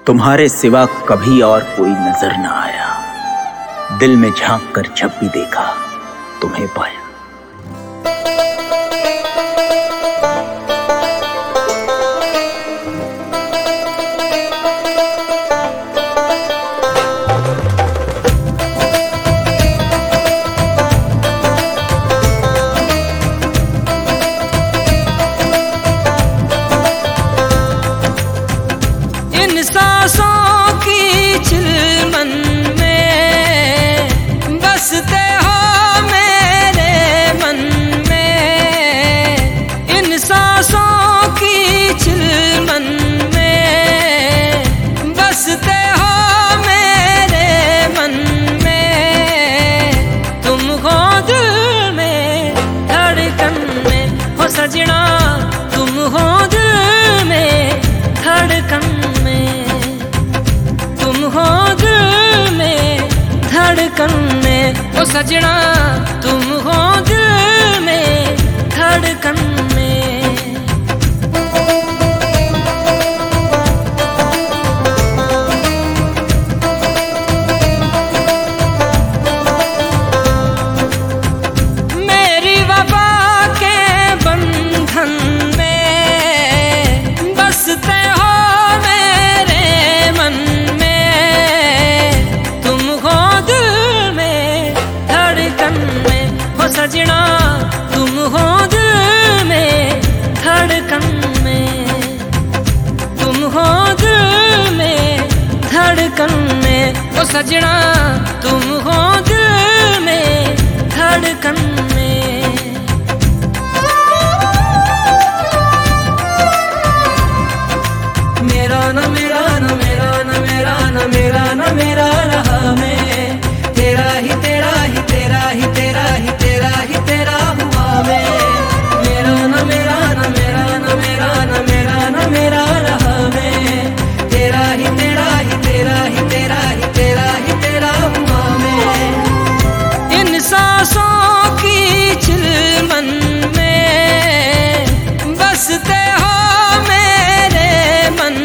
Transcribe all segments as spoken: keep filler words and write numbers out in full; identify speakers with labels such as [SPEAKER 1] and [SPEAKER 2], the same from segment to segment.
[SPEAKER 1] तुम्हारे सिवा कभी और कोई नजर न आया। दिल में झांक कर जब भी देखा तुम्हें पाया।
[SPEAKER 2] सांसों की चिलमन में बसते हो मेरे मन में। इन सांसों की चिलमन में बसते हो मेरे मन में। तुम हो दिल में धड़कन में हो सजना, तुम हो दिल में धड़कन में। तुम हो दिल में धड़कन में ओ सजना, तुम हो दिल में धड़कन में। मेरी वफा के बंधन में बसते हो सजना, तुम हो दिल में धड़कन में। तुम हो दिल में धड़कन में ओ सजना, तुम हो दिल में धड़कन में। मेरा न मेरा न मेरा न मेरा न मेरा न मेरा रहा मैं, तेरा ही तेरा ही तेरा ही तेरा ही तेरा ही तेरा हुआ मैं। मेरा न मेरा न मेरा न मेरा न मेरा न मेरा रहा मैं, तेरा ही तेरा ही तेरा ही तेरा ही तेरा ही तेरा हुआ मैं। इन सांसों की चिलमन में बसते हो मेरे मन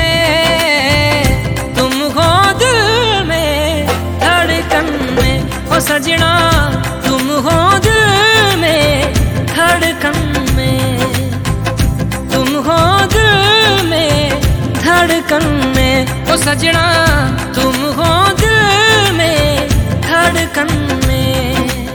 [SPEAKER 2] में। तुम हो दिल में धड़कन में ओ सजना, तुम हो दिल में धड़कन में। तुम हो दिल में धड़कन में ओ सजना, तुम हो दिल में धड़कन में।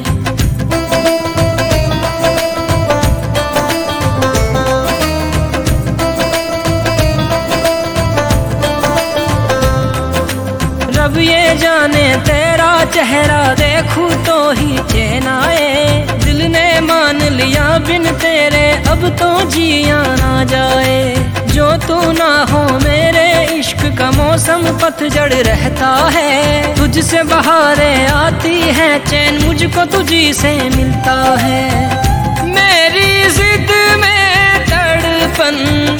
[SPEAKER 2] रब ये जाने तेरा चेहरा देखूं तो ही चैन आए। दिल ने मान लिया बिन तेरे अब तो जिया ना जाए। जो तू ना हो मेरे इश्क का मौसम पतझड़ रहता है। तुझसे बहारें आती हैं चैन मुझको तुझी से मिलता है। मेरी जिद में तड़पन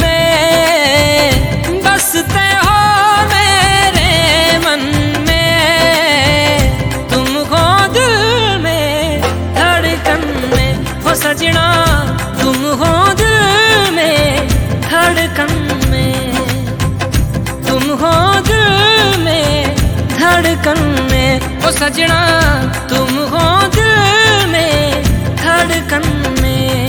[SPEAKER 2] में बसते हो मेरे मन में। तुम हो दिल में धड़कन में हो सजना, तुम हो दिल में धड़कन में। तुम हो दिल में धड़कन में ओ सजना, तुम हो दिल में धड़कन में।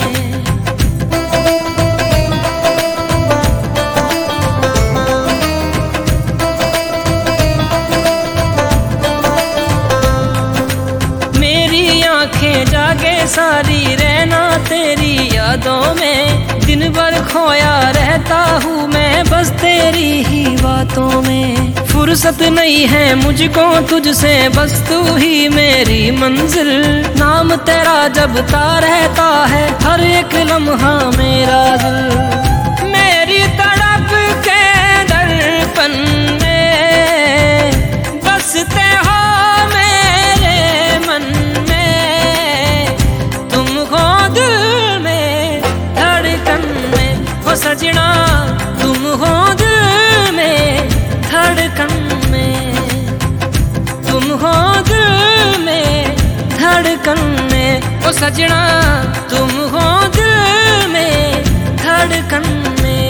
[SPEAKER 2] मेरी आंखें जागे सारी रहना तेरी यादों में। दिन भर खोया रहता हूँ मैं बस तेरी ही बातों में। फुर्सत नहीं है मुझको तुझसे बस तू ही मेरी मंजिल। नाम तेरा जपता रहता है हर एक लम्हा मेरा दिल। मेरी तड़प के दर्पण में बसते हो मेरे मन में। तुम हो दिल में धड़कन में हो सजना, तुम हो दिल में धड़कन में। तुम हो दिल में धड़कन में ओ सजना, तुम हो दिल में धड़कन में।